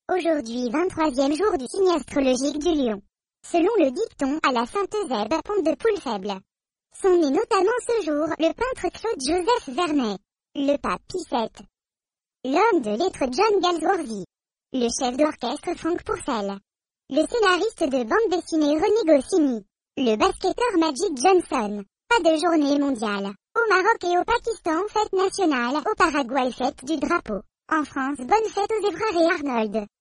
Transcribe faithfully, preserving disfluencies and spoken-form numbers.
Aujourd'hui vingt-troisième jour du signe astrologique du Lion. Selon le dicton à la Sainte Eusèbe, ponte de poule faible. Sont nés notamment ce jour le peintre Claude-Joseph Vernet, le pape Pie sept, l'homme de lettres John Galsworthy, le chef d'orchestre Franck Pourcel, le scénariste de bande dessinée René Goscinny, le basketteur Magic Johnson. Pas de journée mondiale. Au Maroc et au Pakistan, fête nationale. Au Paraguay, fête du drapeau. En France, bonne fête aux Évrard et Arnold.